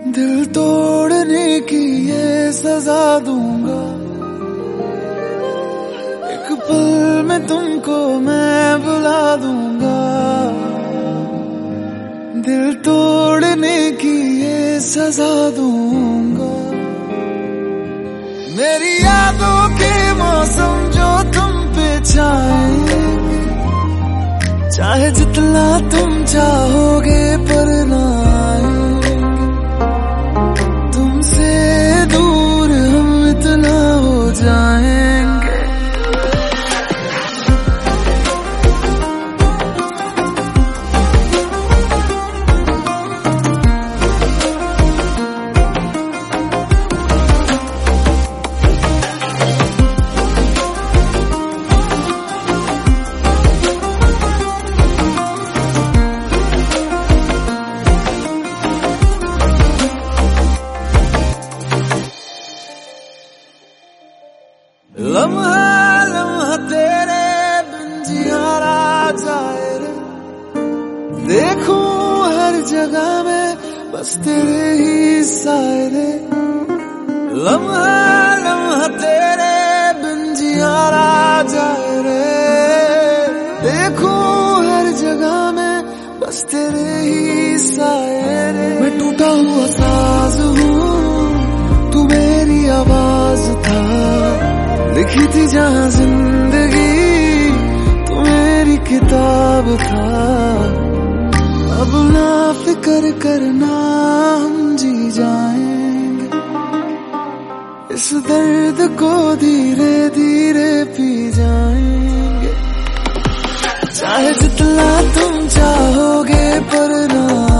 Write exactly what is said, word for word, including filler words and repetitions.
दिल तोड़ने की ये सजा दूंगा, एक पल में तुमको मैं बुला दूंगा। दिल तोड़ने की ये सजा दूंगा। मेरी यादों के मौसम जो तुम पे छाएंगे, चाहे जितना तुम चाहोगे पर ना आएंगे। तुमसे दूर हम इतना हो जाएंगे। लम्हा लम्हा तेरे बिन जियारा जाए रे, देखूं हर जगह में बस तेरे ही साए रे। लम्हा लम्हा तेरे बिन जियारा जाए रे, देखूं हर जगह में बस तेरे ही साए रे। मैं टूटा हुआ साज हूँ, तू मेरी आवाज था, लिखी थी जहाँ जिंदगी तू मेरी किताब था। अब ना फिक्र करना, हम जी जाएंगे, इस दर्द को धीरे धीरे पी जाएंगे। चाहे जितना तुम चाहोगे पर ना